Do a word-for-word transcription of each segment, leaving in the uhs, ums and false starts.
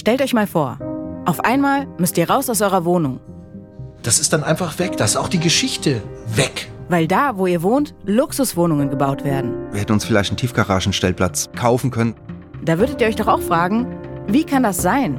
Stellt euch mal vor, auf einmal müsst ihr raus aus eurer Wohnung. Das ist dann einfach weg, da ist auch die Geschichte weg. Weil da, wo ihr wohnt, Luxuswohnungen gebaut werden. Wir hätten uns vielleicht einen Tiefgaragenstellplatz kaufen können. Da würdet ihr euch doch auch fragen, wie kann das sein?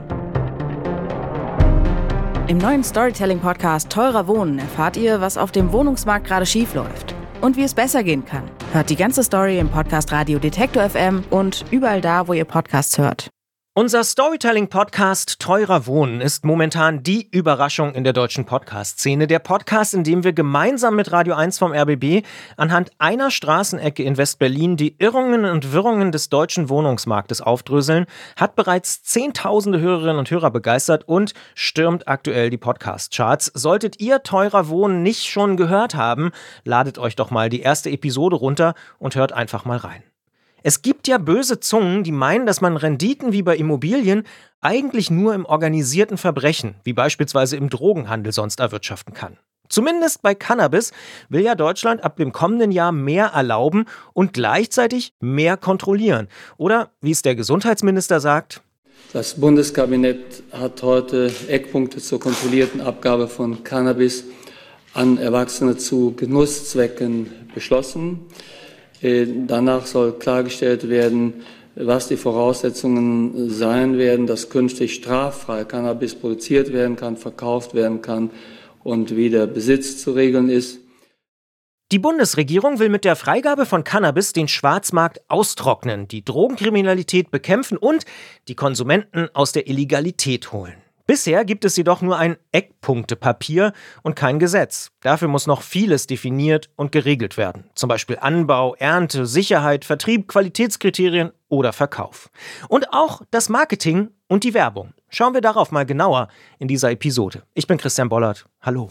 Im neuen Storytelling-Podcast Teurer Wohnen erfahrt ihr, was auf dem Wohnungsmarkt gerade schief läuft und wie es besser gehen kann. Hört die ganze Story im Podcast Radio Detektor F M und überall da, wo ihr Podcasts hört. Unser Storytelling-Podcast Teurer Wohnen ist momentan die Überraschung in der deutschen Podcast-Szene. Der Podcast, in dem wir gemeinsam mit Radio eins vom R B B anhand einer Straßenecke in West-Berlin die Irrungen und Wirrungen des deutschen Wohnungsmarktes aufdröseln, hat bereits zehntausende Hörerinnen und Hörer begeistert und stürmt aktuell die Podcast-Charts. Solltet ihr Teurer Wohnen nicht schon gehört haben, ladet euch doch mal die erste Episode runter und hört einfach mal rein. Es gibt ja böse Zungen, die meinen, dass man Renditen wie bei Immobilien eigentlich nur im organisierten Verbrechen, wie beispielsweise im Drogenhandel, sonst erwirtschaften kann. Zumindest bei Cannabis will ja Deutschland ab dem kommenden Jahr mehr erlauben und gleichzeitig mehr kontrollieren. Oder, wie es der Gesundheitsminister sagt: Das Bundeskabinett hat heute Eckpunkte zur kontrollierten Abgabe von Cannabis an Erwachsene zu Genusszwecken beschlossen. Danach soll klargestellt werden, was die Voraussetzungen sein werden, dass künftig straffrei Cannabis produziert werden kann, verkauft werden kann und wie der Besitz zu regeln ist. Die Bundesregierung will mit der Freigabe von Cannabis den Schwarzmarkt austrocknen, die Drogenkriminalität bekämpfen und die Konsumenten aus der Illegalität holen. Bisher gibt es jedoch nur ein Eckpunktepapier und kein Gesetz. Dafür muss noch vieles definiert und geregelt werden. Zum Beispiel Anbau, Ernte, Sicherheit, Vertrieb, Qualitätskriterien oder Verkauf. Und auch das Marketing und die Werbung. Schauen wir darauf mal genauer in dieser Episode. Ich bin Christian Bollert. Hallo.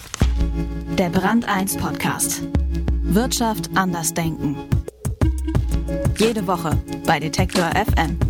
Der Brand eins Podcast. Wirtschaft anders denken. Jede Woche bei Detektor F M.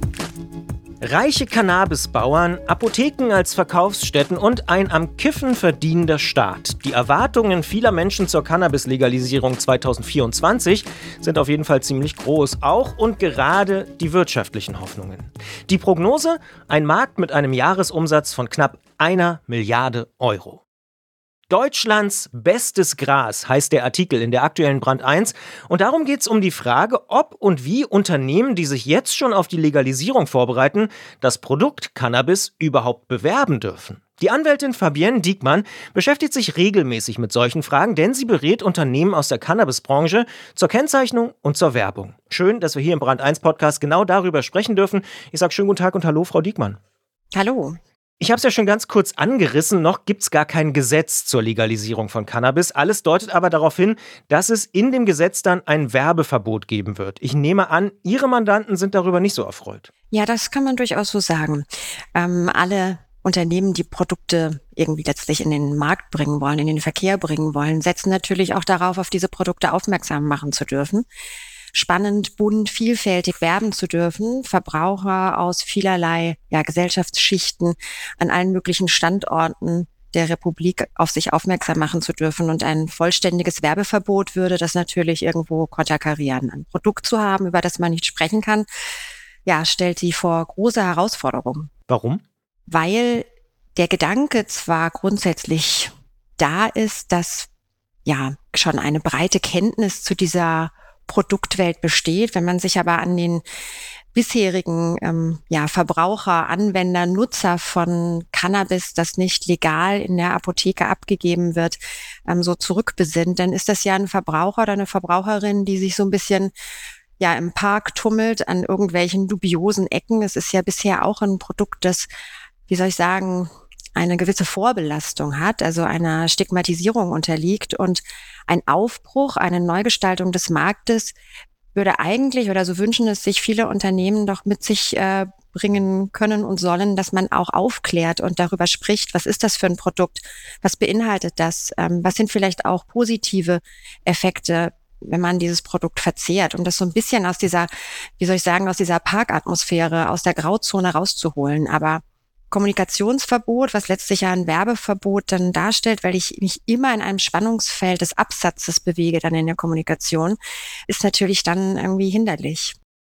Reiche Cannabisbauern, Apotheken als Verkaufsstätten und ein am Kiffen verdienender Staat. Die Erwartungen vieler Menschen zur Cannabis-Legalisierung zwanzig vierundzwanzig sind auf jeden Fall ziemlich groß, auch und gerade die wirtschaftlichen Hoffnungen. Die Prognose: ein Markt mit einem Jahresumsatz von knapp einer Milliarde Euro. Deutschlands bestes Gras heißt der Artikel in der aktuellen Brand eins und darum geht es um die Frage, ob und wie Unternehmen, die sich jetzt schon auf die Legalisierung vorbereiten, das Produkt Cannabis überhaupt bewerben dürfen. Die Anwältin Fabienne Diekmann beschäftigt sich regelmäßig mit solchen Fragen, denn sie berät Unternehmen aus der Cannabisbranche zur Kennzeichnung und zur Werbung. Schön, dass wir hier im Brand eins Podcast genau darüber sprechen dürfen. Ich sage schönen guten Tag und hallo, Frau Diekmann. Hallo. Ich habe es ja schon ganz kurz angerissen, noch gibt es gar kein Gesetz zur Legalisierung von Cannabis. Alles deutet aber darauf hin, dass es in dem Gesetz dann ein Werbeverbot geben wird. Ich nehme an, Ihre Mandanten sind darüber nicht so erfreut. Ja, das kann man durchaus so sagen. Ähm, alle Unternehmen, die Produkte irgendwie letztlich in den Markt bringen wollen, in den Verkehr bringen wollen, setzen natürlich auch darauf, auf diese Produkte aufmerksam machen zu dürfen. Spannend, bunt, vielfältig werben zu dürfen, Verbraucher aus vielerlei ja, Gesellschaftsschichten an allen möglichen Standorten der Republik auf sich aufmerksam machen zu dürfen. Und ein vollständiges Werbeverbot würde das natürlich irgendwo konterkarieren. Ein Produkt zu haben, über das man nicht sprechen kann, ja, stellt sie vor große Herausforderungen. Warum? Weil der Gedanke zwar grundsätzlich da ist, dass ja schon eine breite Kenntnis zu dieser Produktwelt besteht. Wenn man sich aber an den bisherigen ähm, ja, Verbraucher, Anwender, Nutzer von Cannabis, das nicht legal in der Apotheke abgegeben wird, ähm, so zurückbesinnt, dann ist das ja ein Verbraucher oder eine Verbraucherin, die sich so ein bisschen ja im Park tummelt, an irgendwelchen dubiosen Ecken. Es ist ja bisher auch ein Produkt, das, wie soll ich sagen, eine gewisse Vorbelastung hat, also einer Stigmatisierung unterliegt, und ein Aufbruch, eine Neugestaltung des Marktes würde eigentlich, oder so wünschen es sich viele Unternehmen, doch mit sich äh, bringen können und sollen, dass man auch aufklärt und darüber spricht, was ist das für ein Produkt, was beinhaltet das, ähm, was sind vielleicht auch positive Effekte, wenn man dieses Produkt verzehrt, um das so ein bisschen aus dieser, wie soll ich sagen, aus dieser Parkatmosphäre, aus der Grauzone rauszuholen. Aber Kommunikationsverbot, was letztlich ja ein Werbeverbot dann darstellt, weil ich mich immer in einem Spannungsfeld des Absatzes bewege dann in der Kommunikation, ist natürlich dann irgendwie hinderlich.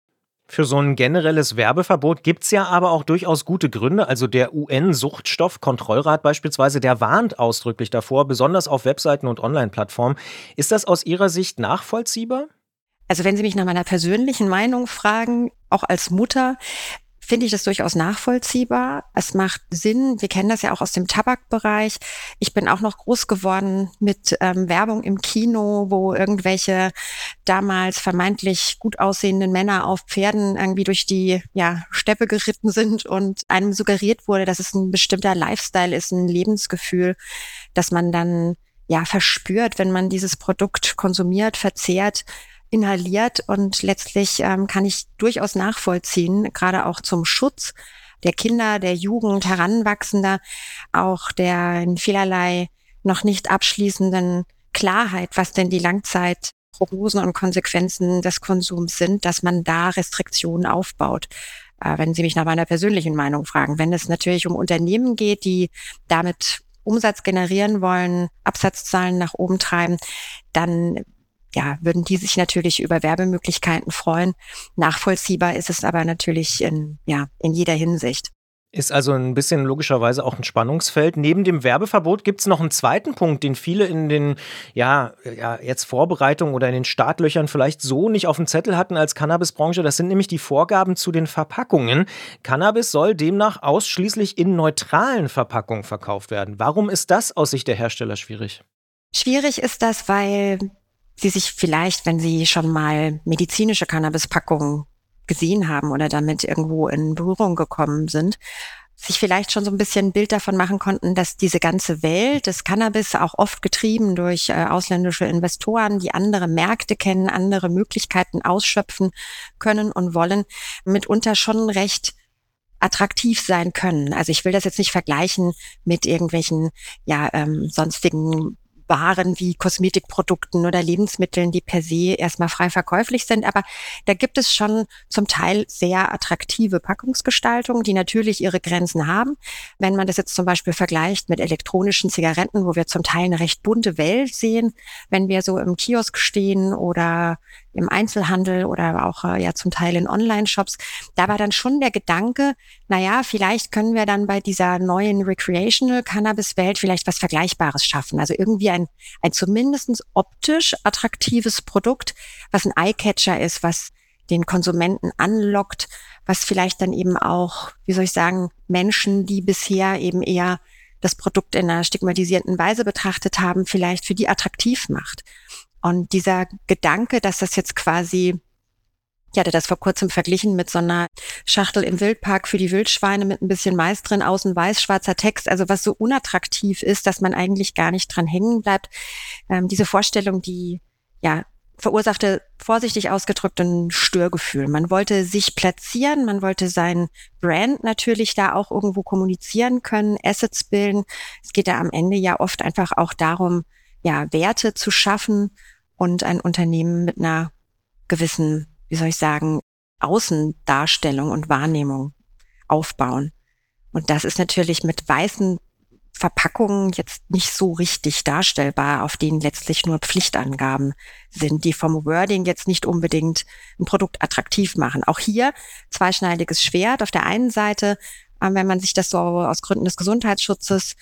Für so ein generelles Werbeverbot gibt's ja aber auch durchaus gute Gründe. Also der U N-Suchtstoffkontrollrat beispielsweise, der warnt ausdrücklich davor, besonders auf Webseiten und Online-Plattformen. Ist das aus Ihrer Sicht nachvollziehbar? Also wenn Sie mich nach meiner persönlichen Meinung fragen, auch als Mutter, finde ich das durchaus nachvollziehbar. Es macht Sinn. Wir kennen das ja auch aus dem Tabakbereich. Ich bin auch noch groß geworden mit ähm, Werbung im Kino, wo irgendwelche damals vermeintlich gut aussehenden Männer auf Pferden irgendwie durch die ja, Steppe geritten sind und einem suggeriert wurde, dass es ein bestimmter Lifestyle ist, ein Lebensgefühl, dass man dann ja verspürt, wenn man dieses Produkt konsumiert, verzehrt, inhaliert, und letztlich ähm, kann ich durchaus nachvollziehen, gerade auch zum Schutz der Kinder, der Jugend, Heranwachsender, auch der in vielerlei noch nicht abschließenden Klarheit, was denn die Langzeitprognosen und Konsequenzen des Konsums sind, dass man da Restriktionen aufbaut. Äh, wenn Sie mich nach meiner persönlichen Meinung fragen, wenn es natürlich um Unternehmen geht, die damit Umsatz generieren wollen, Absatzzahlen nach oben treiben, dann ja, würden die sich natürlich über Werbemöglichkeiten freuen. Nachvollziehbar ist es aber natürlich in, ja, in jeder Hinsicht. Ist also ein bisschen logischerweise auch ein Spannungsfeld. Neben dem Werbeverbot gibt es noch einen zweiten Punkt, den viele in den ja, ja jetzt Vorbereitungen oder in den Startlöchern vielleicht so nicht auf dem Zettel hatten als Cannabisbranche. Das sind nämlich die Vorgaben zu den Verpackungen. Cannabis soll demnach ausschließlich in neutralen Verpackungen verkauft werden. Warum ist das aus Sicht der Hersteller schwierig? Schwierig ist das, weil Sie sich vielleicht, wenn Sie schon mal medizinische Cannabispackungen gesehen haben oder damit irgendwo in Berührung gekommen sind, sich vielleicht schon so ein bisschen ein Bild davon machen konnten, dass diese ganze Welt des Cannabis, auch oft getrieben durch äh, ausländische Investoren, die andere Märkte kennen, andere Möglichkeiten ausschöpfen können und wollen, mitunter schon recht attraktiv sein können. Also ich will das jetzt nicht vergleichen mit irgendwelchen ja ähm, sonstigen Waren wie Kosmetikprodukten oder Lebensmitteln, die per se erstmal frei verkäuflich sind. Aber da gibt es schon zum Teil sehr attraktive Packungsgestaltungen, die natürlich ihre Grenzen haben. Wenn man das jetzt zum Beispiel vergleicht mit elektronischen Zigaretten, wo wir zum Teil eine recht bunte Welt sehen, wenn wir so im Kiosk stehen oder im Einzelhandel oder auch ja zum Teil in Online-Shops, da war dann schon der Gedanke, naja, vielleicht können wir dann bei dieser neuen Recreational-Cannabis-Welt vielleicht was Vergleichbares schaffen. Also irgendwie ein, ein zumindest optisch attraktives Produkt, was ein Eyecatcher ist, was den Konsumenten anlockt, was vielleicht dann eben auch, wie soll ich sagen, Menschen, die bisher eben eher das Produkt in einer stigmatisierten Weise betrachtet haben, vielleicht für die attraktiv macht. Und dieser Gedanke, dass das jetzt quasi, ich hatte das vor kurzem verglichen mit so einer Schachtel im Wildpark für die Wildschweine mit ein bisschen Mais drin, außen weiß, schwarzer Text, also was so unattraktiv ist, dass man eigentlich gar nicht dran hängen bleibt. Ähm, diese Vorstellung, die ja verursachte, vorsichtig ausgedrückt, ein Störgefühl. Man wollte sich platzieren, man wollte sein Brand natürlich da auch irgendwo kommunizieren können, Assets bilden. Es geht ja am Ende ja oft einfach auch darum, ja, Werte zu schaffen und ein Unternehmen mit einer gewissen, wie soll ich sagen, Außendarstellung und Wahrnehmung aufbauen. Und das ist natürlich mit weißen Verpackungen jetzt nicht so richtig darstellbar, auf denen letztlich nur Pflichtangaben sind, die vom Wording jetzt nicht unbedingt ein Produkt attraktiv machen. Auch hier zweischneidiges Schwert. Auf der einen Seite, wenn man sich das so aus Gründen des Gesundheitsschutzes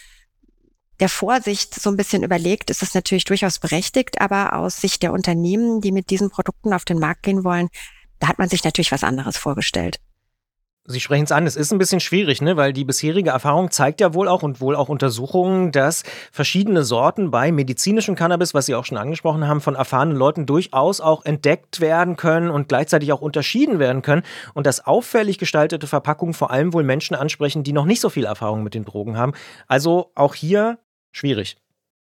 der Vorsicht so ein bisschen überlegt, ist es natürlich durchaus berechtigt, aber aus Sicht der Unternehmen, die mit diesen Produkten auf den Markt gehen wollen, da hat man sich natürlich was anderes vorgestellt. Sie sprechen es an, es ist ein bisschen schwierig, ne? Weil die bisherige Erfahrung zeigt ja wohl auch und wohl auch Untersuchungen, dass verschiedene Sorten bei medizinischem Cannabis, was Sie auch schon angesprochen haben, von erfahrenen Leuten durchaus auch entdeckt werden können und gleichzeitig auch unterschieden werden können und dass auffällig gestaltete Verpackungen vor allem wohl Menschen ansprechen, die noch nicht so viel Erfahrung mit den Drogen haben. Also auch hier schwierig.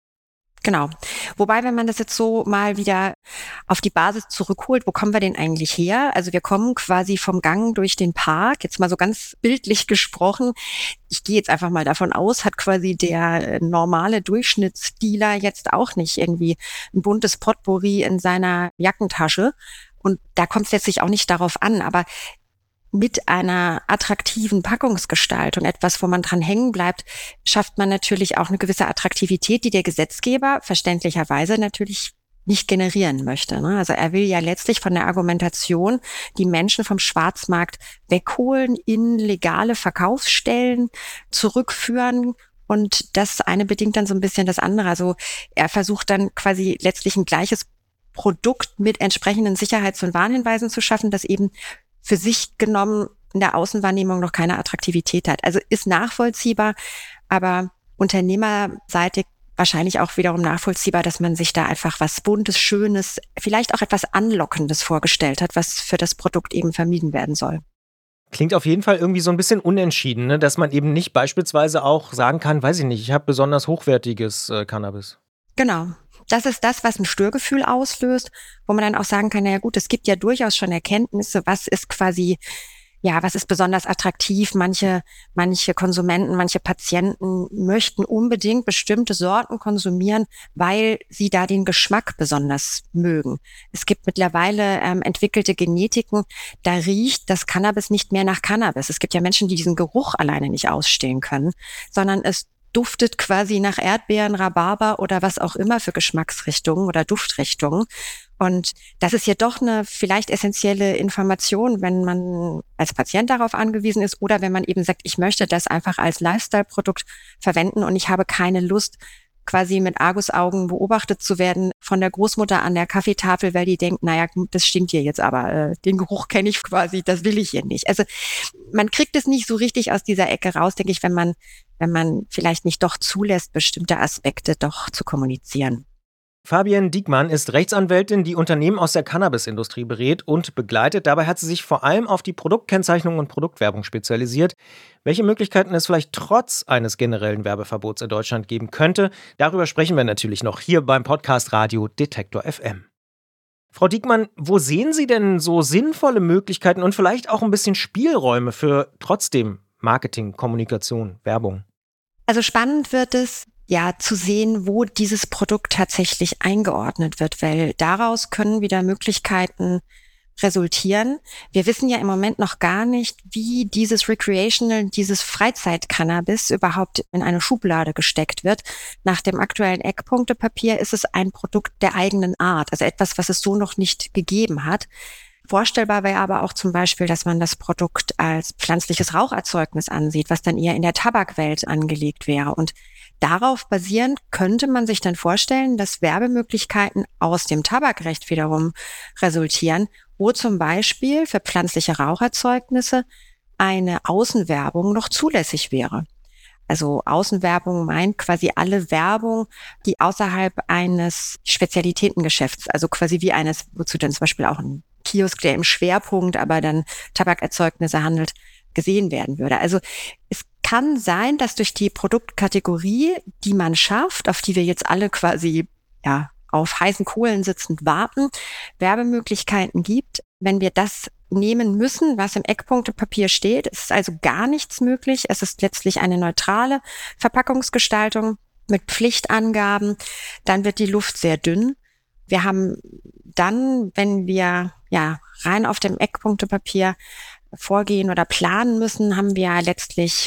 Genau. Wobei, wenn man das jetzt so mal wieder auf die Basis zurückholt, wo kommen wir denn eigentlich her? Also wir kommen quasi vom Gang durch den Park, jetzt mal so ganz bildlich gesprochen. Ich gehe jetzt einfach mal davon aus, hat quasi der normale Durchschnittsdealer jetzt auch nicht irgendwie ein buntes Potpourri in seiner Jackentasche. Und da kommt es letztlich auch nicht darauf an, aber mit einer attraktiven Packungsgestaltung, etwas, wo man dran hängen bleibt, schafft man natürlich auch eine gewisse Attraktivität, die der Gesetzgeber verständlicherweise natürlich nicht generieren möchte. Ne? Also er will ja letztlich von der Argumentation die Menschen vom Schwarzmarkt wegholen, in legale Verkaufsstellen zurückführen. Und das eine bedingt dann so ein bisschen das andere. Also er versucht dann quasi letztlich ein gleiches Produkt mit entsprechenden Sicherheits- und Warnhinweisen zu schaffen, das eben für sich genommen in der Außenwahrnehmung noch keine Attraktivität hat. Also ist nachvollziehbar, aber unternehmerseitig wahrscheinlich auch wiederum nachvollziehbar, dass man sich da einfach was Buntes, Schönes, vielleicht auch etwas Anlockendes vorgestellt hat, was für das Produkt eben vermieden werden soll. Klingt auf jeden Fall irgendwie so ein bisschen unentschieden, ne? Dass man eben nicht beispielsweise auch sagen kann, weiß ich nicht, ich habe besonders hochwertiges äh, Cannabis. Genau. Das ist das, was ein Störgefühl auslöst, wo man dann auch sagen kann, naja gut, es gibt ja durchaus schon Erkenntnisse, was ist quasi, ja, was ist besonders attraktiv. Manche, manche Konsumenten, manche Patienten möchten unbedingt bestimmte Sorten konsumieren, weil sie da den Geschmack besonders mögen. Es gibt mittlerweile ähm, entwickelte Genetiken, da riecht das Cannabis nicht mehr nach Cannabis. Es gibt ja Menschen, die diesen Geruch alleine nicht ausstehen können, sondern es duftet quasi nach Erdbeeren, Rhabarber oder was auch immer für Geschmacksrichtungen oder Duftrichtungen. Und das ist ja doch eine vielleicht essentielle Information, wenn man als Patient darauf angewiesen ist oder wenn man eben sagt, ich möchte das einfach als Lifestyle-Produkt verwenden und ich habe keine Lust, quasi mit Argusaugen beobachtet zu werden von der Großmutter an der Kaffeetafel, weil die denkt, naja, das stimmt hier jetzt aber, äh, den Geruch kenne ich quasi, das will ich hier nicht. Also man kriegt es nicht so richtig aus dieser Ecke raus, denke ich, wenn man, wenn man vielleicht nicht doch zulässt, bestimmte Aspekte doch zu kommunizieren. Fabienne Diekmann ist Rechtsanwältin, die Unternehmen aus der Cannabisindustrie berät und begleitet. Dabei hat sie sich vor allem auf die Produktkennzeichnung und Produktwerbung spezialisiert. Welche Möglichkeiten es vielleicht trotz eines generellen Werbeverbots in Deutschland geben könnte, darüber sprechen wir natürlich noch hier beim Podcast Radio Detektor F M. Frau Diekmann, wo sehen Sie denn so sinnvolle Möglichkeiten und vielleicht auch ein bisschen Spielräume für trotzdem Marketing, Kommunikation, Werbung? Also spannend wird es, ja, zu sehen, wo dieses Produkt tatsächlich eingeordnet wird, weil daraus können wieder Möglichkeiten resultieren. Wir wissen ja im Moment noch gar nicht, wie dieses Recreational, dieses Freizeit-Cannabis überhaupt in eine Schublade gesteckt wird. Nach dem aktuellen Eckpunktepapier ist es ein Produkt der eigenen Art, also etwas, was es so noch nicht gegeben hat. Vorstellbar wäre aber auch zum Beispiel, dass man das Produkt als pflanzliches Raucherzeugnis ansieht, was dann eher in der Tabakwelt angelegt wäre. Und darauf basierend könnte man sich dann vorstellen, dass Werbemöglichkeiten aus dem Tabakrecht wiederum resultieren, wo zum Beispiel für pflanzliche Raucherzeugnisse eine Außenwerbung noch zulässig wäre. Also Außenwerbung meint quasi alle Werbung, die außerhalb eines Spezialitätengeschäfts, also quasi wie eines, wozu dann zum Beispiel auch ein Kiosk, der im Schwerpunkt aber dann Tabakerzeugnisse handelt, gesehen werden würde. Also es kann sein, dass durch die Produktkategorie, die man schafft, auf die wir jetzt alle quasi ja auf heißen Kohlen sitzend warten, Werbemöglichkeiten gibt. Wenn wir das nehmen müssen, was im Eckpunktepapier steht, ist also gar nichts möglich. Es ist letztlich eine neutrale Verpackungsgestaltung mit Pflichtangaben. Dann wird die Luft sehr dünn. Wir haben dann, wenn wir ja rein auf dem Eckpunktepapier vorgehen oder planen müssen, haben wir letztlich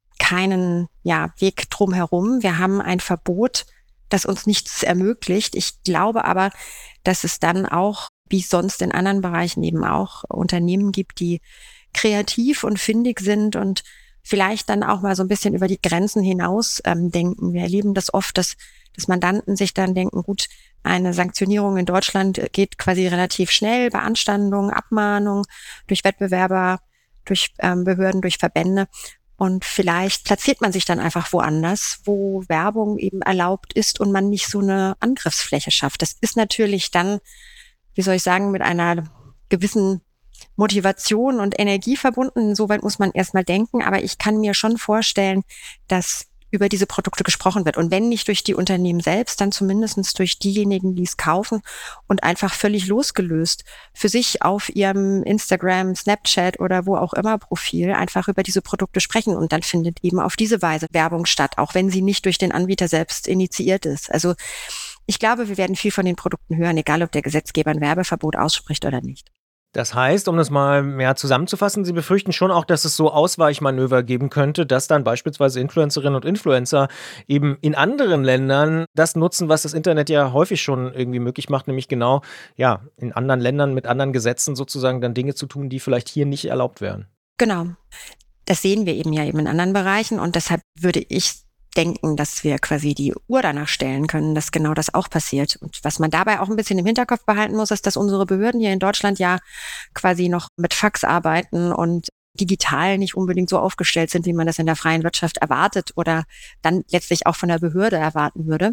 keinen ja, Weg drumherum. Wir haben ein Verbot, das uns nichts ermöglicht. Ich glaube aber, dass es dann auch, wie es sonst in anderen Bereichen eben auch, Unternehmen gibt, die kreativ und findig sind und vielleicht dann auch mal so ein bisschen über die Grenzen hinaus ähm, denken. Wir erleben das oft, dass, dass Mandanten sich dann denken, gut, eine Sanktionierung in Deutschland geht quasi relativ schnell, Beanstandung, Abmahnung durch Wettbewerber, durch ähm, Behörden, durch Verbände. Und vielleicht platziert man sich dann einfach woanders, wo Werbung eben erlaubt ist und man nicht so eine Angriffsfläche schafft. Das ist natürlich dann, wie soll ich sagen, mit einer gewissen Motivation und Energie verbunden. Insoweit muss man erstmal denken. Aber ich kann mir schon vorstellen, dass über diese Produkte gesprochen wird. Und wenn nicht durch die Unternehmen selbst, dann zumindest durch diejenigen, die es kaufen und einfach völlig losgelöst für sich auf ihrem Instagram, Snapchat oder wo auch immer Profil einfach über diese Produkte sprechen. Und dann findet eben auf diese Weise Werbung statt, auch wenn sie nicht durch den Anbieter selbst initiiert ist. Also ich glaube, wir werden viel von den Produkten hören, egal ob der Gesetzgeber ein Werbeverbot ausspricht oder nicht. Das heißt, um das mal mehr zusammenzufassen, Sie befürchten schon auch, dass es so Ausweichmanöver geben könnte, dass dann beispielsweise Influencerinnen und Influencer eben in anderen Ländern das nutzen, was das Internet ja häufig schon irgendwie möglich macht, nämlich genau, ja, in anderen Ländern mit anderen Gesetzen sozusagen dann Dinge zu tun, die vielleicht hier nicht erlaubt wären. Genau. Das sehen wir eben ja eben in anderen Bereichen und deshalb würde ich denken, dass wir quasi die Uhr danach stellen können, dass genau das auch passiert. Und was man dabei auch ein bisschen im Hinterkopf behalten muss, ist, dass unsere Behörden hier in Deutschland ja quasi noch mit Fax arbeiten und digital nicht unbedingt so aufgestellt sind, wie man das in der freien Wirtschaft erwartet oder dann letztlich auch von der Behörde erwarten würde.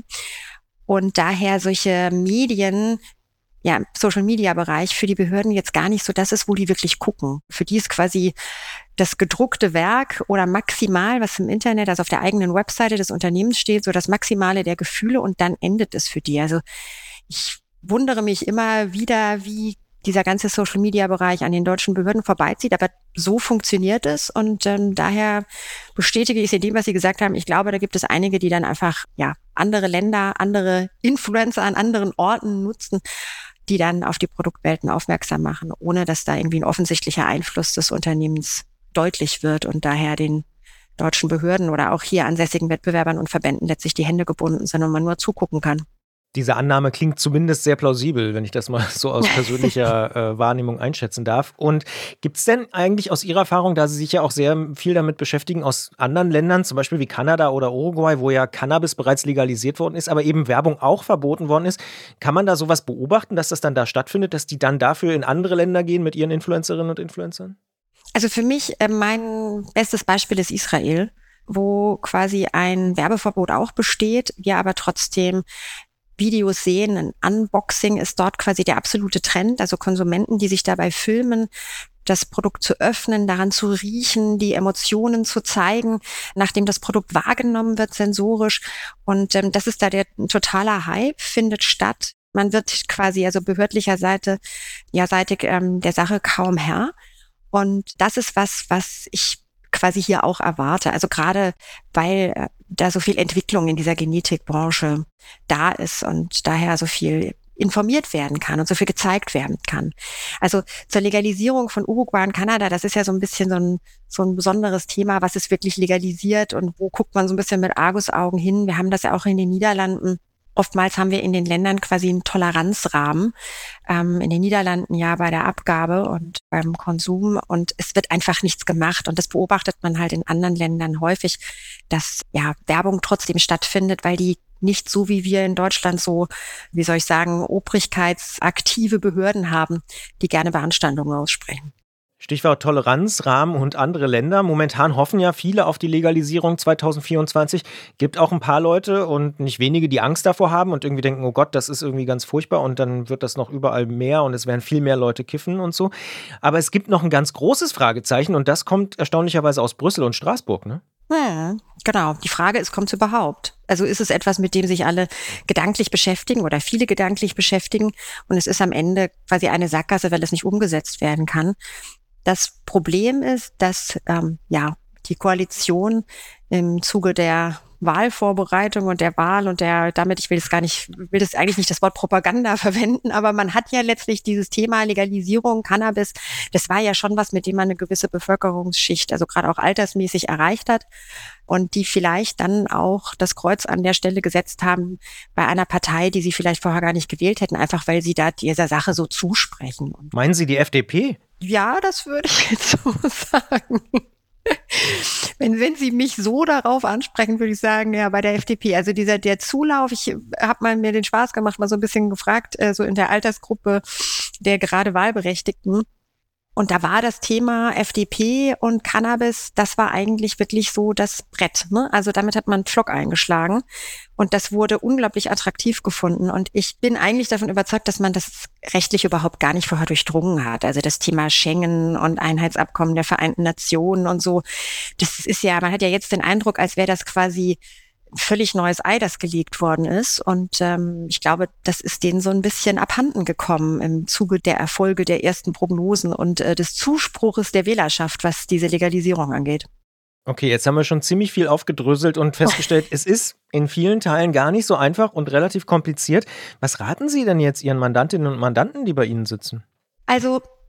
Und daher solche Medien, ja, Social-Media-Bereich für die Behörden jetzt gar nicht so das ist, wo die wirklich gucken. Für die ist quasi das gedruckte Werk oder maximal, was im Internet, also auf der eigenen Webseite des Unternehmens steht, so das Maximale der Gefühle und dann endet es für die. Also ich wundere mich immer wieder, wie dieser ganze Social-Media-Bereich an den deutschen Behörden vorbeizieht, aber so funktioniert es und ähm, daher bestätige ich es in dem, was Sie gesagt haben. Ich glaube, da gibt es einige, die dann einfach ja andere Länder, andere Influencer an anderen Orten nutzen, die dann auf die Produktwelten aufmerksam machen, ohne dass da irgendwie ein offensichtlicher Einfluss des Unternehmens deutlich wird und daher den deutschen Behörden oder auch hier ansässigen Wettbewerbern und Verbänden letztlich die Hände gebunden sind und man nur zugucken kann. Diese Annahme klingt zumindest sehr plausibel, wenn ich das mal so aus persönlicher äh, Wahrnehmung einschätzen darf. Und gibt es denn eigentlich aus Ihrer Erfahrung, da Sie sich ja auch sehr viel damit beschäftigen, aus anderen Ländern, zum Beispiel wie Kanada oder Uruguay, wo ja Cannabis bereits legalisiert worden ist, aber eben Werbung auch verboten worden ist, kann man da sowas beobachten, dass das dann da stattfindet, dass die dann dafür in andere Länder gehen mit ihren Influencerinnen und Influencern? Also für mich, äh, mein bestes Beispiel ist Israel, wo quasi ein Werbeverbot auch besteht, wir aber trotzdem Videos sehen. Ein Unboxing ist dort quasi der absolute Trend, also Konsumenten, die sich dabei filmen, das Produkt zu öffnen, daran zu riechen, die Emotionen zu zeigen, nachdem das Produkt wahrgenommen wird, sensorisch. Und ähm, das ist da der totaler Hype, findet statt. Man wird quasi also behördlicher Seite, ja, seitig ähm, der Sache kaum Herr. Und das ist was, was ich quasi hier auch erwarte. Also gerade, weil äh, da so viel Entwicklung in dieser Genetikbranche da ist und daher so viel informiert werden kann und so viel gezeigt werden kann. Also zur Legalisierung von Uruguay und Kanada, das ist ja so ein bisschen so ein, so ein besonderes Thema, was ist wirklich legalisiert und wo guckt man so ein bisschen mit Argusaugen hin. Wir haben das ja auch in den Niederlanden. Oftmals haben wir in den Ländern quasi einen Toleranzrahmen, ähm, in den Niederlanden ja bei der Abgabe und beim Konsum und es wird einfach nichts gemacht und das beobachtet man halt in anderen Ländern häufig, dass ja Werbung trotzdem stattfindet, weil die nicht so wie wir in Deutschland so, wie soll ich sagen, obrigkeitsaktive Behörden haben, die gerne Beanstandungen aussprechen. Stichwort Toleranz, Rahmen und andere Länder. Momentan hoffen ja viele auf die Legalisierung zwanzig vierundzwanzig. Gibt auch ein paar Leute und nicht wenige, die Angst davor haben und irgendwie denken, oh Gott, das ist irgendwie ganz furchtbar und dann wird das noch überall mehr und es werden viel mehr Leute kiffen und so. Aber es gibt noch ein ganz großes Fragezeichen und das kommt erstaunlicherweise aus Brüssel und Straßburg, ne? Ja, genau. Die Frage ist, kommt es überhaupt? Also ist es etwas, mit dem sich alle gedanklich beschäftigen oder viele gedanklich beschäftigen und es ist am Ende quasi eine Sackgasse, weil es nicht umgesetzt werden kann. Das Problem ist, dass ähm, ja die Koalition im Zuge der Wahlvorbereitung und der Wahl und der, damit, ich will das gar nicht, will das eigentlich nicht das Wort Propaganda verwenden, aber man hat ja letztlich dieses Thema Legalisierung, Cannabis, das war ja schon was, mit dem man eine gewisse Bevölkerungsschicht, also gerade auch altersmäßig erreicht hat und die vielleicht dann auch das Kreuz an der Stelle gesetzt haben bei einer Partei, die sie vielleicht vorher gar nicht gewählt hätten, einfach weil sie da dieser Sache so zusprechen. Meinen Sie die F D P? Ja, das würde ich jetzt so sagen. Wenn, wenn Sie mich so darauf ansprechen, würde ich sagen, ja, bei der F D P. Also dieser, der Zulauf, ich habe mal mir den Spaß gemacht, mal so ein bisschen gefragt, äh, so in der Altersgruppe der gerade Wahlberechtigten. Und da war das Thema F D P und Cannabis, das war eigentlich wirklich so das Brett, ne? Also damit hat man einen Pflock eingeschlagen und das wurde unglaublich attraktiv gefunden. Und ich bin eigentlich davon überzeugt, dass man das rechtlich überhaupt gar nicht vorher durchdrungen hat. Also das Thema Schengen und Einheitsabkommen der Vereinten Nationen und so, das ist ja, man hat ja jetzt den Eindruck, als wäre das quasi völlig neues Ei, das gelegt worden ist. Und ähm, ich glaube, das ist denen so ein bisschen abhanden gekommen im Zuge der Erfolge der ersten Prognosen und äh, des Zuspruches der Wählerschaft, was diese Legalisierung angeht. Okay, jetzt haben wir schon ziemlich viel aufgedröselt und festgestellt, oh. Es ist in vielen Teilen gar nicht so einfach und relativ kompliziert. Was raten Sie denn jetzt Ihren Mandantinnen und Mandanten, die bei Ihnen sitzen? Also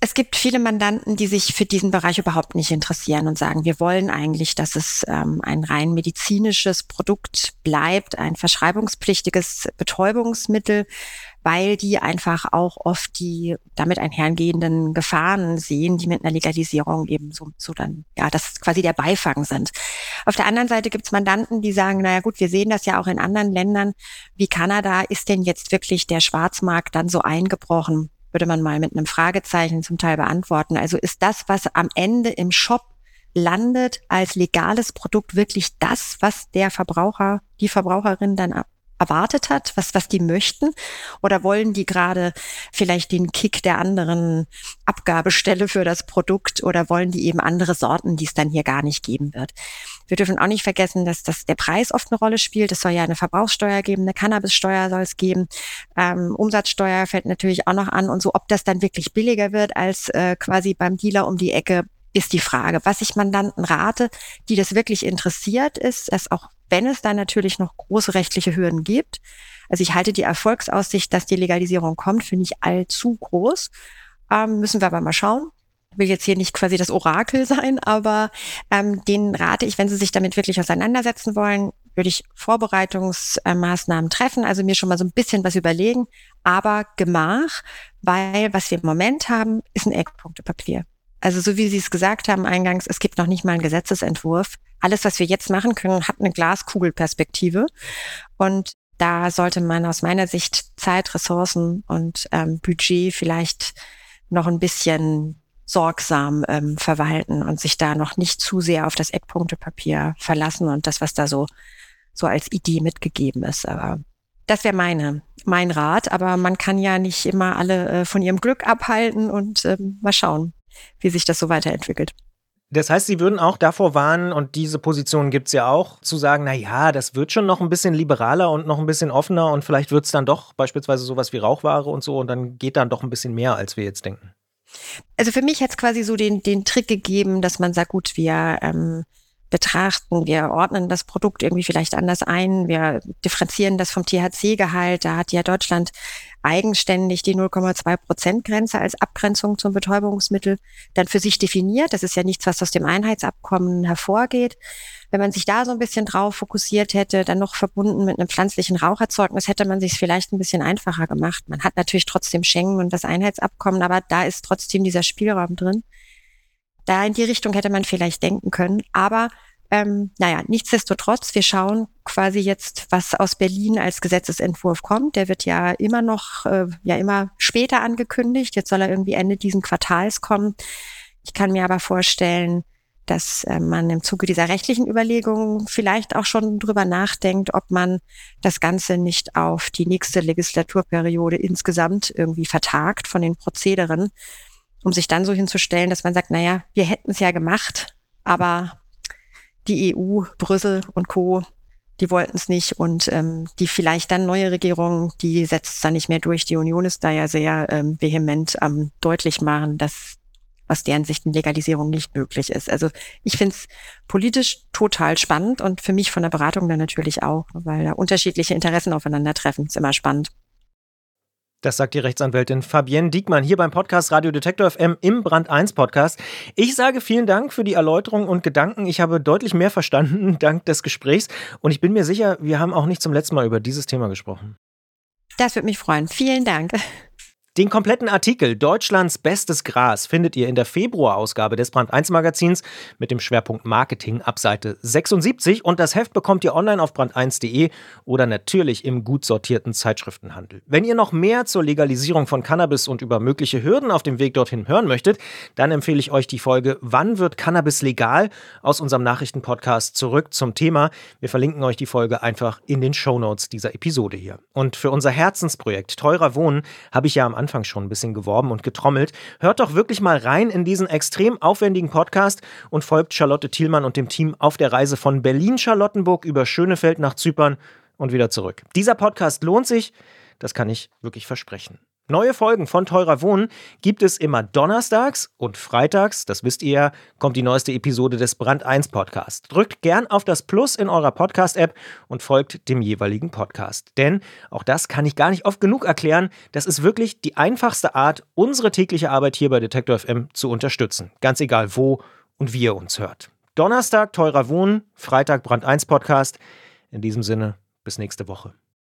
Es gibt viele Mandanten, die sich für diesen Bereich überhaupt nicht interessieren und sagen, wir wollen eigentlich, dass es ähm, ein rein medizinisches Produkt bleibt, ein verschreibungspflichtiges Betäubungsmittel, weil die einfach auch oft die damit einhergehenden Gefahren sehen, die mit einer Legalisierung eben so, so dann, ja, das quasi der Beifang sind. Auf der anderen Seite gibt es Mandanten, die sagen, naja gut, wir sehen das ja auch in anderen Ländern wie Kanada, ist denn jetzt wirklich der Schwarzmarkt dann so eingebrochen? Würde man mal mit einem Fragezeichen zum Teil beantworten. Also ist das, was am Ende im Shop landet, als legales Produkt wirklich das, was der Verbraucher, die Verbraucherin dann erwartet hat, was, was die möchten? Oder wollen die gerade vielleicht den Kick der anderen Abgabestelle für das Produkt oder wollen die eben andere Sorten, die es dann hier gar nicht geben wird? Wir dürfen auch nicht vergessen, dass das der Preis oft eine Rolle spielt. Es soll ja eine Verbrauchssteuer geben, eine Cannabissteuer soll es geben. Ähm, Umsatzsteuer fällt natürlich auch noch an und so. Ob das dann wirklich billiger wird als äh, quasi beim Dealer um die Ecke, ist die Frage. Was ich Mandanten rate, die das wirklich interessiert, ist, dass auch wenn es da natürlich noch große rechtliche Hürden gibt, also ich halte die Erfolgsaussicht, dass die Legalisierung kommt, für nicht allzu groß, ähm, müssen wir aber mal schauen. Ich will jetzt hier nicht quasi das Orakel sein, aber ähm, denen rate ich, wenn sie sich damit wirklich auseinandersetzen wollen, würde ich Vorbereitungsmaßnahmen treffen, also mir schon mal so ein bisschen was überlegen, aber Gemach, weil was wir im Moment haben, ist ein Eckpunktepapier. Also so wie Sie es gesagt haben eingangs, es gibt noch nicht mal einen Gesetzesentwurf. Alles, was wir jetzt machen können, hat eine Glaskugelperspektive. Und da sollte man aus meiner Sicht Zeit, Ressourcen und ähm, Budget vielleicht noch ein bisschen sorgsam ähm, verwalten und sich da noch nicht zu sehr auf das Eckpunktepapier verlassen und das, was da so, so als Idee mitgegeben ist. Aber das wäre meine, mein Rat. Aber man kann ja nicht immer alle äh, von ihrem Glück abhalten und ähm, mal schauen, wie sich das so weiterentwickelt. Das heißt, Sie würden auch davor warnen, und diese Position gibt es ja auch, zu sagen, na ja, das wird schon noch ein bisschen liberaler und noch ein bisschen offener und vielleicht wird es dann doch beispielsweise sowas wie Rauchware und so und dann geht dann doch ein bisschen mehr, als wir jetzt denken. Also für mich hat es quasi so den, den Trick gegeben, dass man sagt, gut, wir ähm, betrachten, wir ordnen das Produkt irgendwie vielleicht anders ein, wir differenzieren das vom T H C-Gehalt, da hat ja Deutschland eigenständig die null Komma zwei Prozent Grenze als Abgrenzung zum Betäubungsmittel dann für sich definiert. Das ist ja nichts, was aus dem Einheitsabkommen hervorgeht. Wenn man sich da so ein bisschen drauf fokussiert hätte, dann noch verbunden mit einem pflanzlichen Raucherzeugnis, hätte man sich es vielleicht ein bisschen einfacher gemacht. Man hat natürlich trotzdem Schengen und das Einheitsabkommen, aber da ist trotzdem dieser Spielraum drin. Da in die Richtung hätte man vielleicht denken können. Aber ähm, naja, nichtsdestotrotz, wir schauen quasi jetzt, was aus Berlin als Gesetzesentwurf kommt. Der wird ja immer noch, äh, ja immer später angekündigt. Jetzt soll er irgendwie Ende diesen Quartals kommen. Ich kann mir aber vorstellen, dass äh, man im Zuge dieser rechtlichen Überlegungen vielleicht auch schon drüber nachdenkt, ob man das Ganze nicht auf die nächste Legislaturperiode insgesamt irgendwie vertagt von den Prozederen, um sich dann so hinzustellen, dass man sagt, naja, wir hätten es ja gemacht, aber die E U, Brüssel und Co., die wollten es nicht und ähm, die vielleicht dann neue Regierung, die setzt es dann nicht mehr durch. Die Union ist da ja sehr ähm, vehement am ähm, deutlich machen, dass aus deren Sicht eine Legalisierung nicht möglich ist. Also ich finde es politisch total spannend und für mich von der Beratung dann natürlich auch, weil da unterschiedliche Interessen aufeinandertreffen. Ist immer spannend. Das sagt die Rechtsanwältin Fabienne Diekmann hier beim Podcast Radio Detektor F M im Brand eins Podcast. Ich sage vielen Dank für die Erläuterung und Gedanken. Ich habe deutlich mehr verstanden dank des Gesprächs und ich bin mir sicher, wir haben auch nicht zum letzten Mal über dieses Thema gesprochen. Das würde mich freuen. Vielen Dank. Den kompletten Artikel Deutschlands bestes Gras findet ihr in der Februarausgabe des Brand eins Magazins mit dem Schwerpunkt Marketing ab Seite sechsundsiebzig und das Heft bekommt ihr online auf brand eins punkt de oder natürlich im gut sortierten Zeitschriftenhandel. Wenn ihr noch mehr zur Legalisierung von Cannabis und über mögliche Hürden auf dem Weg dorthin hören möchtet, dann empfehle ich euch die Folge Wann wird Cannabis legal? Aus unserem Nachrichtenpodcast zurück zum Thema. Wir verlinken euch die Folge einfach in den Shownotes dieser Episode hier. Und für unser Herzensprojekt Teurer Wohnen habe ich ja am Anfang Anfang schon ein bisschen geworben und getrommelt. Hört doch wirklich mal rein in diesen extrem aufwendigen Podcast und folgt Charlotte Thielmann und dem Team auf der Reise von Berlin-Charlottenburg über Schönefeld nach Zypern und wieder zurück. Dieser Podcast lohnt sich, das kann ich wirklich versprechen. Neue Folgen von Teurer Wohnen gibt es immer donnerstags und freitags, das wisst ihr ja, kommt die neueste Episode des Brand eins Podcast. Drückt gern auf das Plus in eurer Podcast-App und folgt dem jeweiligen Podcast. Denn, auch das kann ich gar nicht oft genug erklären, das ist wirklich die einfachste Art, unsere tägliche Arbeit hier bei Detektor F M zu unterstützen. Ganz egal wo und wie ihr uns hört. Donnerstag Teurer Wohnen, Freitag Brand eins Podcast. In diesem Sinne, bis nächste Woche.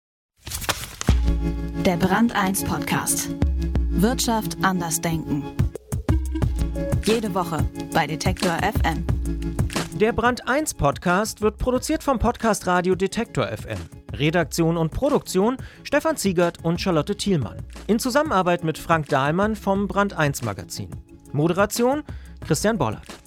Der Brand eins Podcast. Wirtschaft anders denken. Jede Woche bei Detektor F M. Der Brand eins Podcast wird produziert vom Podcast Radio Detektor F M. Redaktion und Produktion Stefan Ziegert und Charlotte Thielmann. In Zusammenarbeit mit Frank Dahlmann vom Brand eins Magazin. Moderation Christian Bollert.